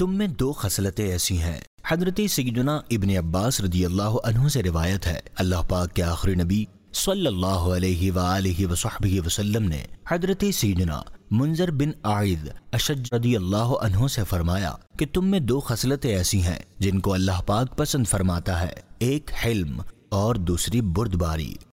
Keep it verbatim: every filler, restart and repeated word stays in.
तुम में दो खसलतें ऐसी हैं। हजरत सय्यदना इब्न अब्बास रदियल्लाहु अन्हु से रिवायत है, अल्लाह पाक के आखिरी नबी सल्लल्लाहु अलैहि वालिहि वसहबिहि वसल्लम ने हजरत सय्यदना मुंज़र बिन आइद अशज रदियल्लाहु अन्हु से फरमाया कि तुम में दो खसलतें ऐसी हैं जिनको अल्लाह पाक पसंद फरमाता है, एक हिल्म और दूसरी बुर्दबारी।